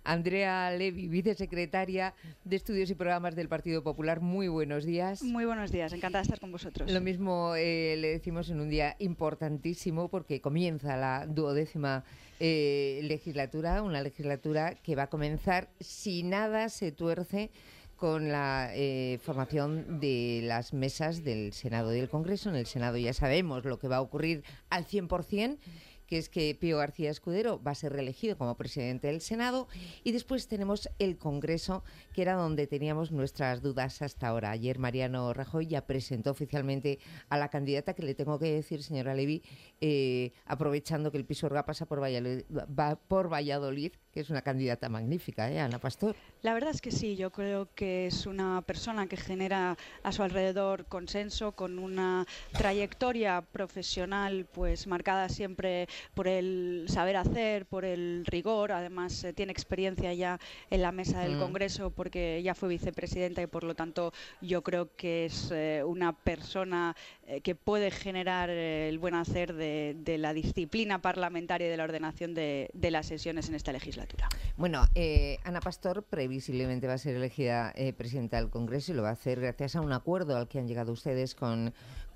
Andrea Levy, vicesecretaria de Estudios y Programas del Partido Popular. Muy buenos días. Muy buenos días, encantada de estar con vosotros. Lo mismo le decimos en un día importantísimo porque comienza la 12ª legislatura, una legislatura que va a comenzar si nada se tuerce con la formación de las mesas del Senado y del Congreso. En el Senado ya sabemos lo que va a ocurrir al 100%, que es que Pío García Escudero va a ser reelegido como presidente del Senado, y después tenemos el Congreso, que era donde teníamos nuestras dudas hasta ahora. Ayer Mariano Rajoy ya presentó oficialmente a la candidata, que le tengo que decir, señora Levy, aprovechando que el Pisuerga pasa por Valladolid, que es una candidata magnífica, Ana Pastor. La verdad es que sí, yo creo que es una persona que genera a su alrededor consenso, con una trayectoria profesional pues marcada siempre por el saber hacer, por el rigor. Además tiene experiencia ya en la mesa del Congreso porque ya fue vicepresidenta, y por lo tanto yo creo que es una persona que puede generar el buen hacer de la disciplina parlamentaria y de la ordenación de las sesiones en esta legislatura. Bueno, Ana Pastor previsiblemente va a ser elegida presidenta del Congreso, y lo va a hacer gracias a un acuerdo al que han llegado ustedes con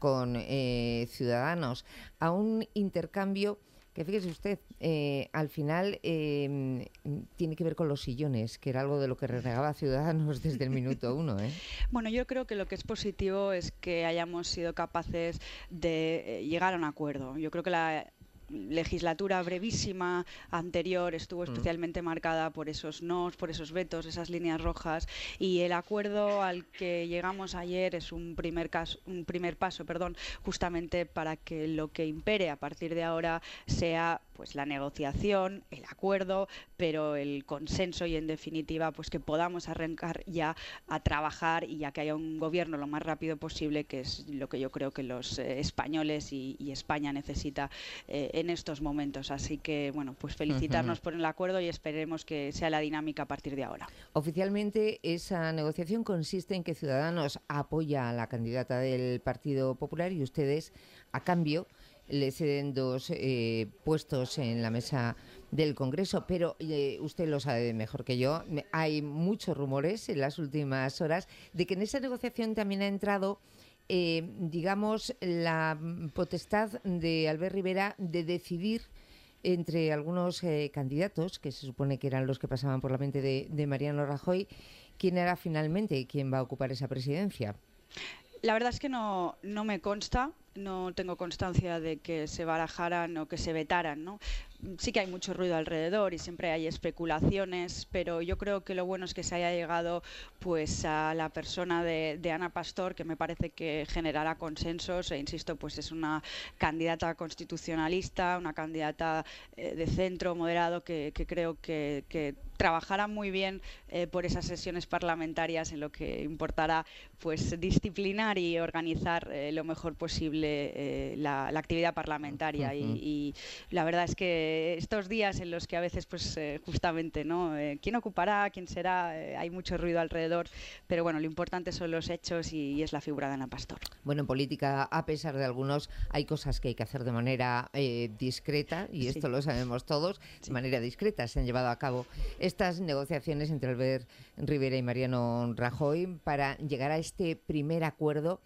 Ciudadanos, a un intercambio que, fíjese usted, al final tiene que ver con los sillones, que era algo de lo que renegaba Ciudadanos desde el minuto uno. Bueno, yo creo que lo que es positivo es que hayamos sido capaces de llegar a un acuerdo. Yo creo que la legislatura brevísima anterior estuvo especialmente marcada por esos nos, por esos vetos, esas líneas rojas, y el acuerdo al que llegamos ayer es un primer paso, justamente para que lo que impere a partir de ahora sea pues la negociación, el acuerdo, pero el consenso, y en definitiva pues que podamos arrancar ya a trabajar, y ya que haya un gobierno lo más rápido posible, que es lo que yo creo que los españoles y España necesita en estos momentos. Así que, bueno, pues felicitarnos por el acuerdo y esperemos que sea la dinámica a partir de ahora. Oficialmente, esa negociación consiste en que Ciudadanos apoya a la candidata del Partido Popular y ustedes, a cambio, le ceden 2 puestos en la mesa del Congreso, pero usted lo sabe mejor que yo. Hay muchos rumores en las últimas horas de que en esa negociación también ha entrado digamos, la potestad de Albert Rivera de decidir entre algunos candidatos, que se supone que eran los que pasaban por la mente de Mariano Rajoy, quién era finalmente quien va a ocupar esa presidencia. La verdad es que no me consta, no tengo constancia de que se barajaran o que se vetaran, ¿no? Sí que hay mucho ruido alrededor y siempre hay especulaciones, pero yo creo que lo bueno es que se haya llegado pues a la persona de Ana Pastor, que me parece que generará consensos, e insisto, pues es una candidata constitucionalista, una candidata de centro moderado, que creo que trabajará muy bien por esas sesiones parlamentarias, en lo que importará pues disciplinar y organizar lo mejor posible la actividad parlamentaria. Y la verdad es que estos días en los que a veces pues justamente no quién ocupará, quién será, hay mucho ruido alrededor, pero bueno, lo importante son los hechos y es la figura de Ana Pastor. Bueno, en política, a pesar de algunos, hay cosas que hay que hacer de manera discreta, y esto lo sabemos todos. De manera discreta se han llevado a cabo estas negociaciones entre Albert Rivera y Mariano Rajoy para llegar a este primer acuerdo,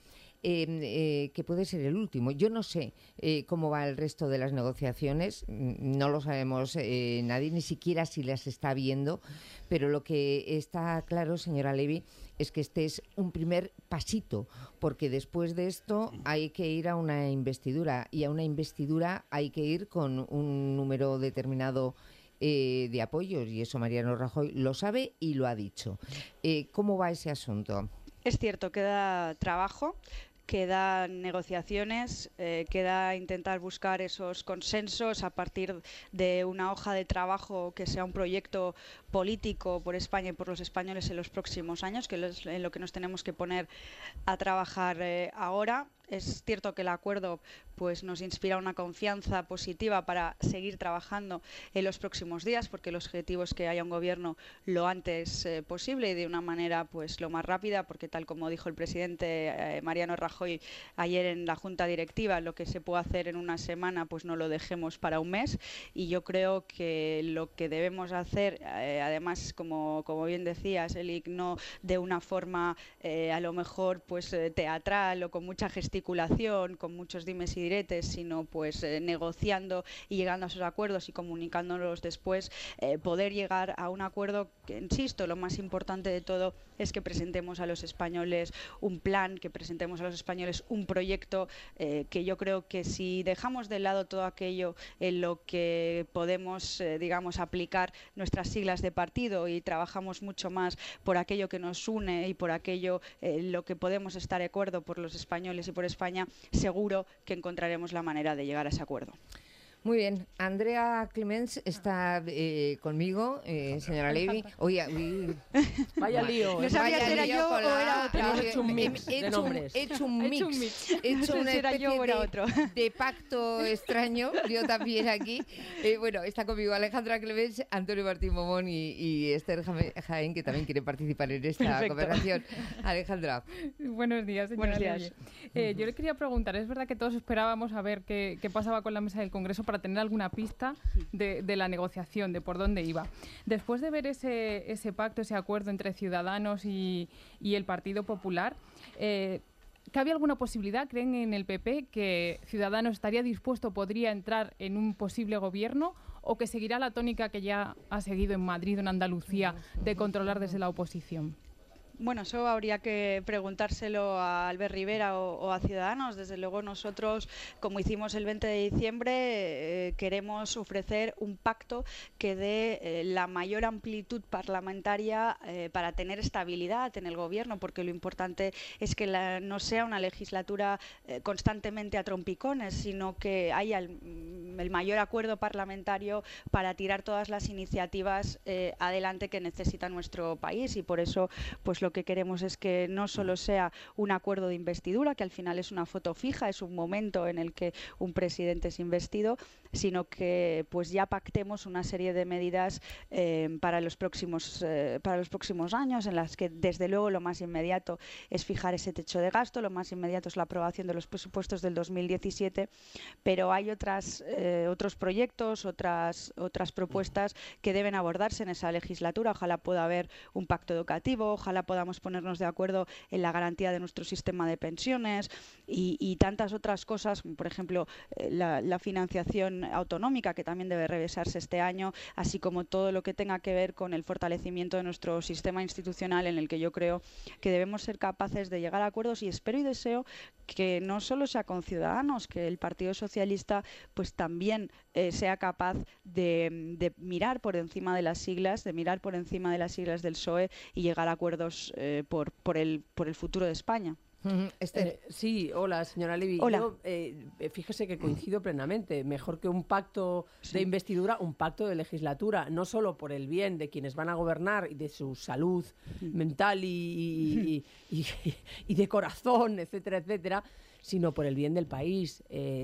que puede ser el último. Yo no sé cómo va el resto de las negociaciones, no lo sabemos nadie, ni siquiera si las está viendo, pero lo que está claro, señora Levy, es que este es un primer pasito, porque después de esto hay que ir a una investidura, y a una investidura hay que ir con un número determinado de apoyos, y eso Mariano Rajoy lo sabe y lo ha dicho. ¿Cómo va ese asunto? Es cierto, queda trabajo, quedan negociaciones, queda intentar buscar esos consensos a partir de una hoja de trabajo que sea un proyecto político por España y por los españoles en los próximos años, que es en lo que nos tenemos que poner a trabajar ahora. Es cierto que el acuerdo pues nos inspira una confianza positiva para seguir trabajando en los próximos días, porque el objetivo es que haya un gobierno lo antes posible y de una manera pues lo más rápida, porque tal como dijo el presidente Mariano Rajoy ayer en la Junta Directiva, lo que se puede hacer en una semana pues no lo dejemos para un mes, y yo creo que lo que debemos hacer, además como bien decías, Elik, no de una forma a lo mejor pues teatral o con mucha gesticulación, con muchos dimes y diretes, sino pues negociando y llegando a esos acuerdos y comunicándolos después, poder llegar a un acuerdo que, insisto, lo más importante de todo es que presentemos a los españoles un plan, que presentemos a los españoles un proyecto, que yo creo que si dejamos de lado todo aquello en lo que podemos, digamos, aplicar nuestras siglas de partido y trabajamos mucho más por aquello que nos une y por aquello lo que podemos estar de acuerdo por los españoles y por España, seguro que encontraremos la manera de llegar a ese acuerdo. Muy bien, Andrea Clements está conmigo, señora Levy. Oye, vaya lío. No sabía si era yo o era otro. Hemos hecho un mix de nombres. He hecho un mix. He hecho una especie de pacto extraño, yo también aquí. Bueno, está conmigo Alejandra Clements, Antonio Martín Momón y Esther Jaén, que también quiere participar en esta conversación. Alejandra. Buenos días, señora. Buenos días. Yo le quería preguntar, es verdad que todos esperábamos a ver qué pasaba con la mesa del Congreso para tener alguna pista de la negociación, de por dónde iba. Después de ver ese pacto, ese acuerdo entre Ciudadanos y el Partido Popular, ¿cabe alguna posibilidad, creen en el PP, que Ciudadanos estaría dispuesto, podría entrar en un posible gobierno, o que seguirá la tónica que ya ha seguido en Madrid o en Andalucía de controlar desde la oposición? Bueno, eso habría que preguntárselo a Albert Rivera o a Ciudadanos. Desde luego nosotros, como hicimos el 20 de diciembre, queremos ofrecer un pacto que dé la mayor amplitud parlamentaria para tener estabilidad en el gobierno, porque lo importante es que no sea una legislatura constantemente a trompicones, sino que haya el mayor acuerdo parlamentario para tirar todas las iniciativas adelante que necesita nuestro país. Y por eso, pues lo que queremos es que no solo sea un acuerdo de investidura, que al final es una foto fija, es un momento en el que un presidente es investido, sino que pues ya pactemos una serie de medidas para los próximos años, en las que desde luego lo más inmediato es fijar ese techo de gasto, lo más inmediato es la aprobación de los presupuestos del 2017, pero hay otros proyectos, otras propuestas que deben abordarse en esa legislatura. Ojalá pueda haber un pacto educativo, ojalá podamos ponernos de acuerdo en la garantía de nuestro sistema de pensiones y tantas otras cosas, como por ejemplo la financiación autonómica, que también debe revisarse este año, así como todo lo que tenga que ver con el fortalecimiento de nuestro sistema institucional, en el que yo creo que debemos ser capaces de llegar a acuerdos, y espero y deseo que no solo sea con Ciudadanos, que el Partido Socialista pues también sea capaz de mirar por encima de las siglas, del PSOE y llegar a acuerdos por el futuro de España. Sí, hola, señora Levy. Hola. Yo, fíjese que coincido plenamente. Mejor que un pacto de investidura, un pacto de legislatura, no solo por el bien de quienes van a gobernar y de su salud mental y de corazón, etcétera, etcétera, sino por el bien del país.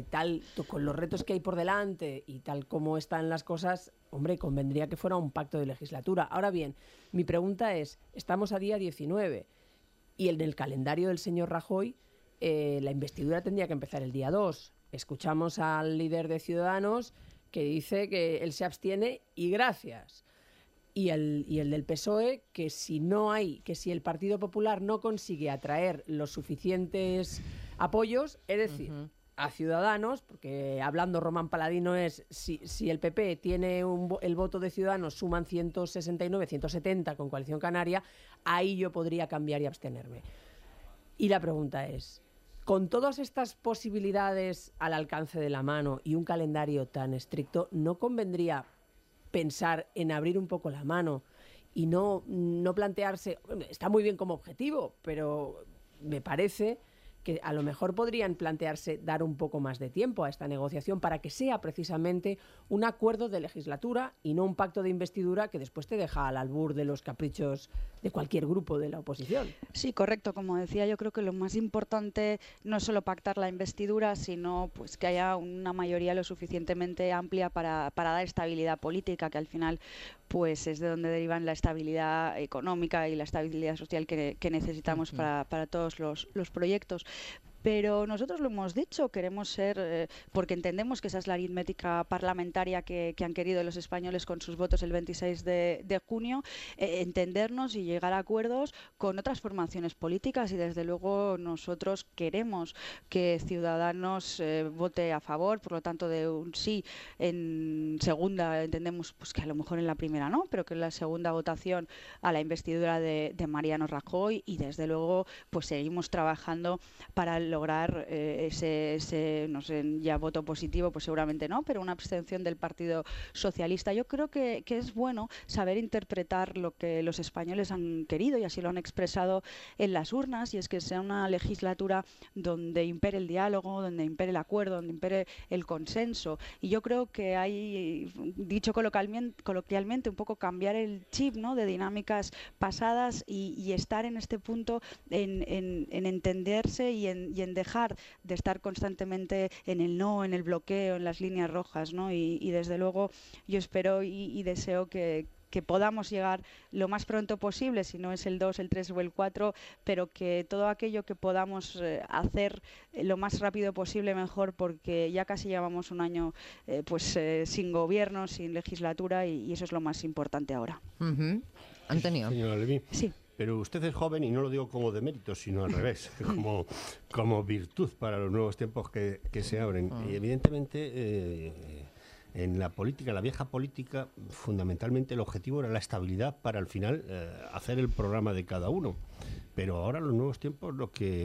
Con los retos que hay por delante y tal como están las cosas, hombre, convendría que fuera un pacto de legislatura. Ahora bien, mi pregunta es, estamos a día 19 y en el calendario del señor Rajoy la investidura tendría que empezar el día 2. Escuchamos al líder de Ciudadanos que dice que él se abstiene y gracias. Y el del PSOE que si el Partido Popular no consigue atraer los suficientes apoyos, es decir, a Ciudadanos, porque hablando Román Paladino es si el PP tiene el voto de Ciudadanos, suman 169, 170 con Coalición Canaria, ahí yo podría cambiar y abstenerme. Y la pregunta es, con todas estas posibilidades al alcance de la mano y un calendario tan estricto, ¿no convendría pensar en abrir un poco la mano y no plantearse, está muy bien como objetivo, pero me parece que a lo mejor podrían plantearse dar un poco más de tiempo a esta negociación para que sea precisamente un acuerdo de legislatura y no un pacto de investidura que después te deja al albur de los caprichos de cualquier grupo de la oposición. Sí, correcto. Como decía, yo creo que lo más importante no es solo pactar la investidura, sino pues que haya una mayoría lo suficientemente amplia para dar estabilidad política, que al final pues es de donde derivan la estabilidad económica y la estabilidad social que necesitamos para todos los proyectos. Pero nosotros lo hemos dicho, queremos ser, porque entendemos que esa es la aritmética parlamentaria que han querido los españoles con sus votos el 26 de junio, entendernos y llegar a acuerdos con otras formaciones políticas, y desde luego nosotros queremos que Ciudadanos vote a favor, por lo tanto de un sí en segunda, entendemos pues que a lo mejor en la primera no, pero que en la segunda votación a la investidura de Mariano Rajoy, y desde luego pues seguimos trabajando para lograr ese, no sé, ya voto positivo, pues seguramente no, pero una abstención del Partido Socialista. Yo creo que es bueno saber interpretar lo que los españoles han querido, y así lo han expresado en las urnas, y es que sea una legislatura donde impere el diálogo, donde impere el acuerdo, donde impere el consenso. Y yo creo que hay, dicho coloquialmente, un poco cambiar el chip, ¿no?, de dinámicas pasadas y estar en este punto en entenderse y en dejar de estar constantemente en el no, en el bloqueo, en las líneas rojas, ¿no? Y desde luego yo espero y deseo que podamos llegar lo más pronto posible, si no es el 2, el 3 o el 4, pero que todo aquello que podamos hacer lo más rápido posible mejor, porque ya casi llevamos un año sin gobierno, sin legislatura, y eso es lo más importante ahora. Antonio. Señora Levy. Sí. Pero usted es joven, y no lo digo como demérito, sino al revés, como virtud para los nuevos tiempos que se abren. Y evidentemente en la política, la vieja política, fundamentalmente el objetivo era la estabilidad para al final hacer el programa de cada uno. Pero ahora los nuevos tiempos lo que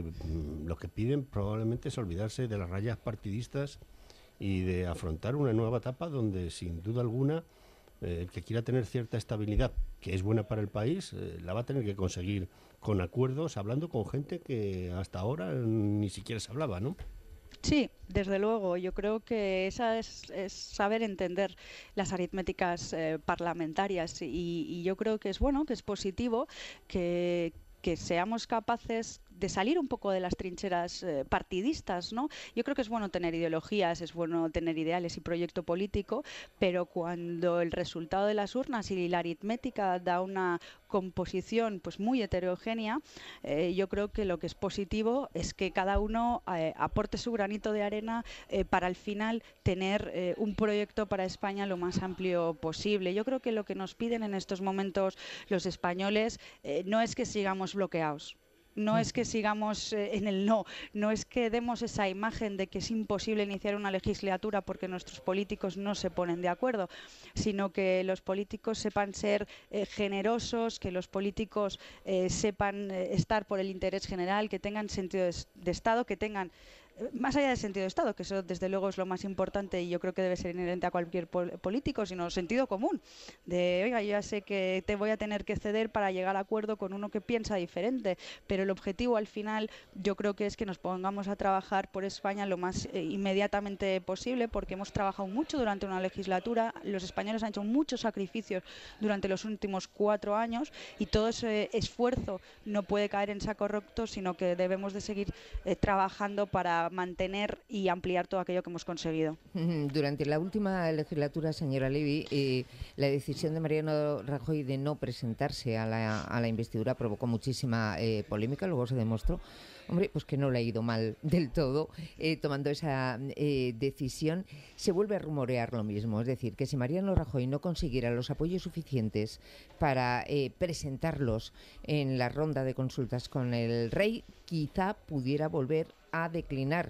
piden probablemente es olvidarse de las rayas partidistas y de afrontar una nueva etapa donde sin duda alguna el que quiera tener cierta estabilidad, que es buena para el país, la va a tener que conseguir con acuerdos, hablando con gente que hasta ahora ni siquiera se hablaba, ¿no? Sí, desde luego. Yo creo que esa es saber entender las aritméticas parlamentarias, y yo creo que es bueno, que es positivo que seamos capaces de salir un poco de las trincheras partidistas, ¿no? Yo creo que es bueno tener ideologías, es bueno tener ideales y proyecto político, pero cuando el resultado de las urnas y la aritmética da una composición pues muy heterogénea, yo creo que lo que es positivo es que cada uno aporte su granito de arena para al final tener un proyecto para España lo más amplio posible. Yo creo que lo que nos piden en estos momentos los españoles no es que sigamos bloqueados. No es que sigamos en el no es que demos esa imagen de que es imposible iniciar una legislatura porque nuestros políticos no se ponen de acuerdo, sino que los políticos sepan ser generosos, que los políticos sepan estar por el interés general, que tengan sentido de Estado, que tengan más allá del sentido de Estado, que eso desde luego es lo más importante y yo creo que debe ser inherente a cualquier político, sino sentido común, de oiga, yo ya sé que te voy a tener que ceder para llegar a acuerdo con uno que piensa diferente, pero el objetivo al final yo creo que es que nos pongamos a trabajar por España lo más inmediatamente posible, porque hemos trabajado mucho durante una legislatura, los españoles han hecho muchos sacrificios durante los últimos 4 años y todo ese esfuerzo no puede caer en saco roto, sino que debemos de seguir trabajando para mantener y ampliar todo aquello que hemos conseguido. Durante la última legislatura, señora Levy, la decisión de Mariano Rajoy de no presentarse a la investidura provocó muchísima polémica, luego se demostró, hombre, pues que no le ha ido mal del todo tomando esa decisión. Se vuelve a rumorear lo mismo, es decir, que si Mariano Rajoy no consiguiera los apoyos suficientes para presentarlos en la ronda de consultas con el rey, quizá pudiera volver a declinar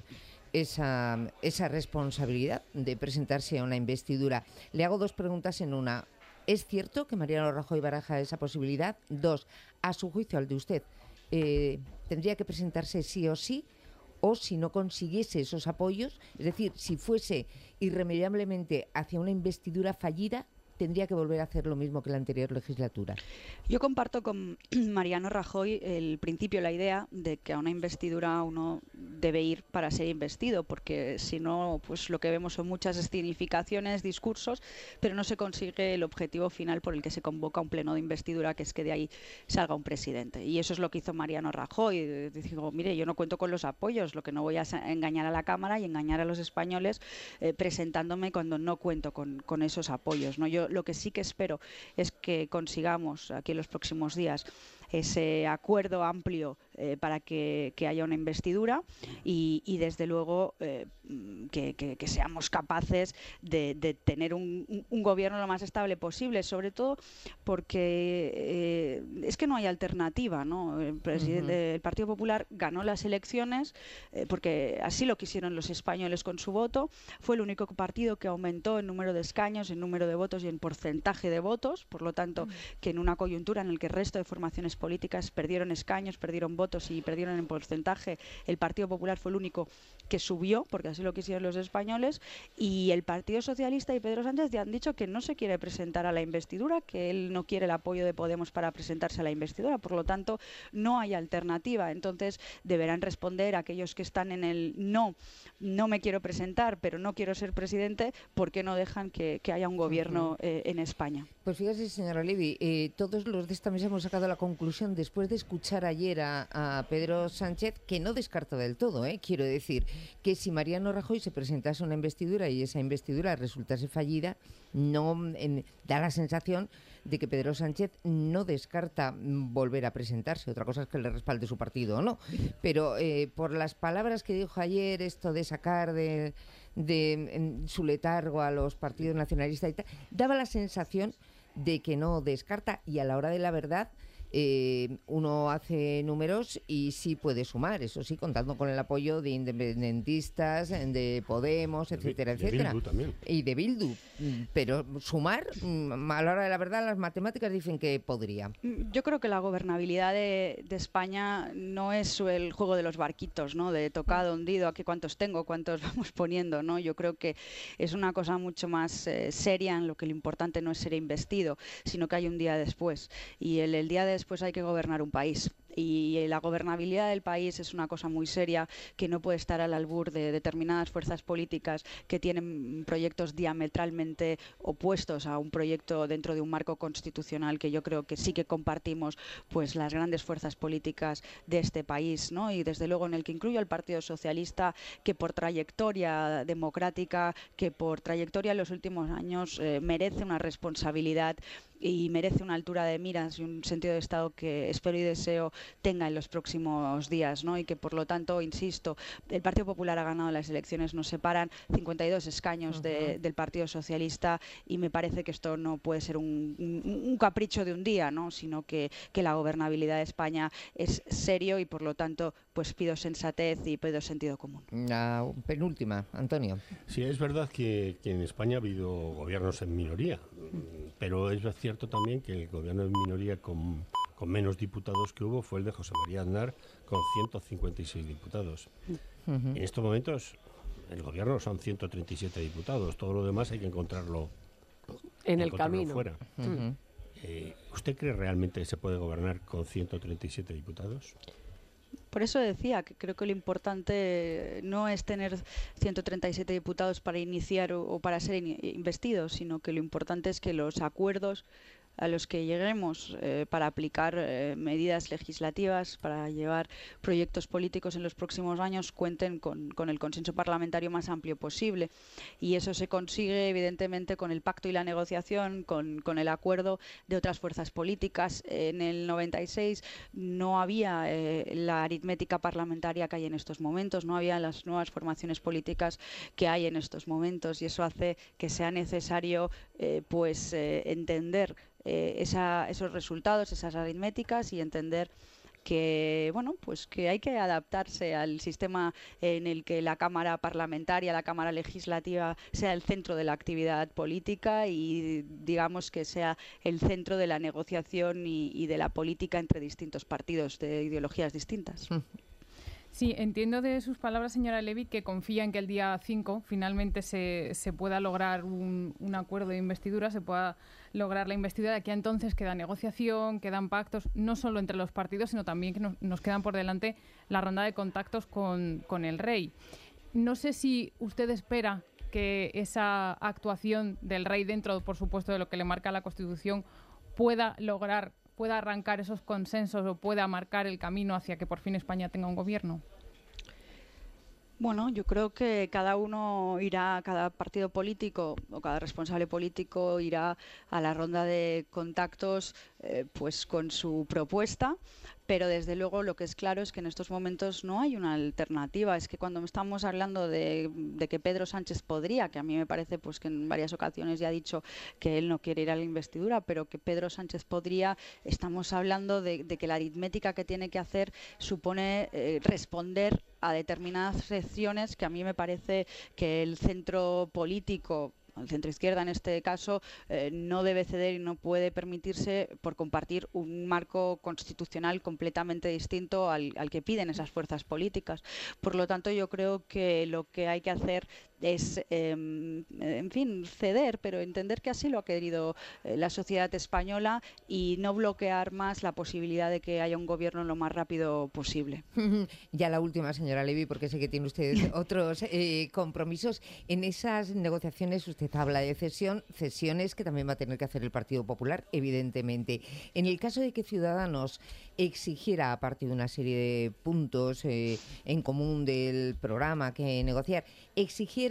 esa responsabilidad de presentarse a una investidura. Le hago 2 preguntas en una. ¿Es cierto que Mariano Rajoy baraja esa posibilidad? 2, a su juicio, al de usted, ¿tendría que presentarse sí o sí? O si no consiguiese esos apoyos, es decir, si fuese irremediablemente hacia una investidura fallida, tendría que volver a hacer lo mismo que la anterior legislatura? Yo comparto con Mariano Rajoy el principio, la idea de que a una investidura uno debe ir para ser investido, porque si no, pues lo que vemos son muchas escenificaciones, discursos, pero no se consigue el objetivo final por el que se convoca un pleno de investidura, que es que de ahí salga un presidente. Y eso es lo que hizo Mariano Rajoy. Dijo, mire, yo no cuento con los apoyos, lo que no voy a engañar a la Cámara y engañar a los españoles presentándome cuando no cuento con esos apoyos, ¿no? Yo lo que sí que espero es que consigamos aquí en los próximos días ese acuerdo amplio para que haya una investidura y desde luego que seamos capaces de tener un gobierno lo más estable posible, sobre todo porque es que no hay alternativa, ¿no? El presidente del Partido Popular ganó las elecciones porque así lo quisieron los españoles con su voto, fue el único partido que aumentó en número de escaños, en número de votos y en porcentaje de votos, por lo tanto que en una coyuntura en la que el resto de formaciones políticas perdieron escaños, perdieron votos y perdieron en porcentaje, el Partido Popular fue el único que subió, porque así lo quisieron los españoles, y el Partido Socialista y Pedro Sánchez ya han dicho que no se quiere presentar a la investidura, que él no quiere el apoyo de Podemos para presentarse a la investidura, por lo tanto no hay alternativa. Entonces deberán responder aquellos que están en el no me quiero presentar, pero no quiero ser presidente, ¿por qué no dejan que haya un gobierno en España? Pues fíjese, señora Levy, todos los de esta mesa hemos sacado la conclusión, después de escuchar ayer a Pedro Sánchez, que no descarta del todo, quiero decir, que si Mariano Rajoy se presentase a una investidura y esa investidura resultase fallida, da la sensación de que Pedro Sánchez no descarta volver a presentarse. Otra cosa es que le respalde su partido o no. Pero por las palabras que dijo ayer, esto de sacar de su letargo a los partidos nacionalistas y tal, daba la sensación de que no descarta, y a la hora de la verdad uno hace números y sí puede sumar, eso sí, contando con el apoyo de independentistas, de Podemos, etcétera, etcétera. De Bildu también. Y de Bildu. Pero sumar, a la hora de la verdad, las matemáticas dicen que podría. Yo creo que la gobernabilidad de España no es el juego de los barquitos, ¿no? De tocado, hundido, aquí cuántos tengo, cuántos vamos poniendo, ¿no? Yo creo que es una cosa mucho más seria, en lo que lo importante no es ser investido, sino que hay un día después. Y el día después hay que gobernar un país. Y la gobernabilidad del país es una cosa muy seria que no puede estar al albur de determinadas fuerzas políticas que tienen proyectos diametralmente opuestos a un proyecto dentro de un marco constitucional que yo creo que sí que compartimos pues las grandes fuerzas políticas de este país, ¿no? Y desde luego en el que incluyo al Partido Socialista, que por trayectoria democrática, que por trayectoria en los últimos años merece una responsabilidad y merece una altura de miras y un sentido de Estado que espero y deseo tenga en los próximos días, ¿no? Y que por lo tanto, insisto, el Partido Popular ha ganado las elecciones, nos separan 52 escaños del Partido Socialista, y me parece que esto no puede ser un capricho de un día, ¿no? Sino que la gobernabilidad de España es serio y por lo tanto pues pido sensatez y pido sentido común. La penúltima, Antonio. Sí, es verdad que en España ha habido gobiernos en minoría, pero es cierto también que el gobierno en minoría con menos diputados que hubo fue el de José María Aznar, con 156 diputados. En estos momentos el gobierno son 137 diputados, todo lo demás hay que encontrarlo en el camino. Fuera. ¿Usted cree realmente que se puede gobernar con 137 diputados? Por eso decía que creo que lo importante no es tener 137 diputados para iniciar o para ser investidos, sino que lo importante es que los acuerdos a los que lleguemos para aplicar medidas legislativas, para llevar proyectos políticos en los próximos años, cuenten con el consenso parlamentario más amplio posible. Y eso se consigue, evidentemente, con el pacto y la negociación, con el acuerdo de otras fuerzas políticas. En el 96 no había la aritmética parlamentaria que hay en estos momentos, no había las nuevas formaciones políticas que hay en estos momentos, y eso hace que sea necesario entender esos resultados, esas aritméticas, y entender que que hay que adaptarse al sistema en el que la Cámara Parlamentaria, la Cámara Legislativa sea el centro de la actividad política y digamos que sea el centro de la negociación y de la política entre distintos partidos de ideologías distintas. Sí, entiendo de sus palabras, señora Levy, que confía en que el día 5 finalmente se pueda lograr un acuerdo de investidura, se pueda lograr la investidura. De aquí a entonces queda negociación, quedan pactos, no solo entre los partidos, sino también que nos quedan por delante la ronda de contactos con el rey. No sé si usted espera que esa actuación del rey, dentro, por supuesto, de lo que le marca la Constitución, pueda arrancar esos consensos o pueda marcar el camino hacia que por fin España tenga un gobierno. Bueno, yo creo que cada partido político o cada responsable político irá a la ronda de contactos pues con su propuesta, pero desde luego lo que es claro es que en estos momentos no hay una alternativa. Es que cuando estamos hablando de que Pedro Sánchez podría, que a mí me parece pues que en varias ocasiones ya ha dicho que él no quiere ir a la investidura, pero que Pedro Sánchez podría, estamos hablando de que la aritmética que tiene que hacer supone responder a determinadas secciones que a mí me parece que el centro político, el centro izquierda en este caso, no debe ceder y no puede permitirse por compartir un marco constitucional completamente distinto al que piden esas fuerzas políticas. Por lo tanto, yo creo que lo que hay que hacer es, en fin, ceder, pero entender que así lo ha querido la sociedad española y no bloquear más la posibilidad de que haya un gobierno lo más rápido posible. Ya la última, señora Levy, porque sé que tiene usted otros compromisos. En esas negociaciones usted habla de cesiones que también va a tener que hacer el Partido Popular, evidentemente. En el caso de que Ciudadanos exigiera, aparte de una serie de puntos en común del programa que negociar, exigiera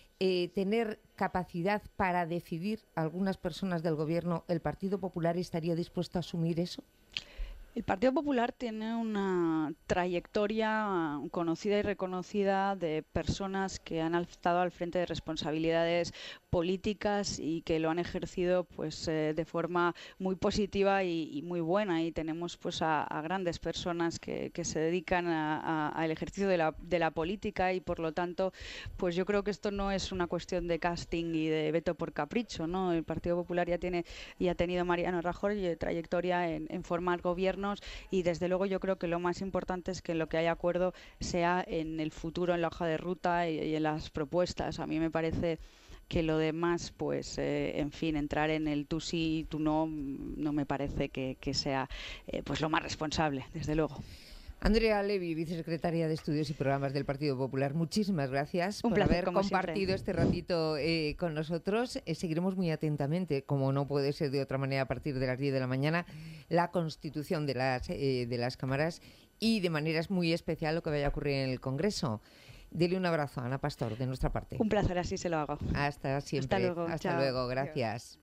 tener capacidad para decidir algunas personas del Gobierno, ¿el Partido Popular estaría dispuesto a asumir eso? El Partido Popular tiene una trayectoria conocida y reconocida de personas que han estado al frente de responsabilidades políticas y que lo han ejercido pues de forma muy positiva y muy buena, y tenemos pues a grandes personas que se dedican al ejercicio de la política, y por lo tanto pues yo creo que esto no es una cuestión de casting y de veto por capricho, ¿no? El Partido Popular ya ha tenido Mariano Rajoy trayectoria en formar gobiernos, y desde luego yo creo que lo más importante es que en lo que haya acuerdo sea en el futuro, en la hoja de ruta y en las propuestas. A mí me parece que lo demás, pues, en fin, entrar en el tú sí y tú no, no me parece que sea pues lo más responsable, desde luego. Andrea Levy, vicesecretaria de Estudios y Programas del Partido Popular, muchísimas gracias por haber compartido este ratito con nosotros. Seguiremos muy atentamente, como no puede ser de otra manera, a partir de las 10 de la mañana, la constitución de las cámaras y de maneras muy especial lo que vaya a ocurrir en el Congreso. Dele un abrazo a Ana Pastor de nuestra parte. Un placer, así se lo hago. Hasta siempre. Hasta luego. Hasta luego, gracias.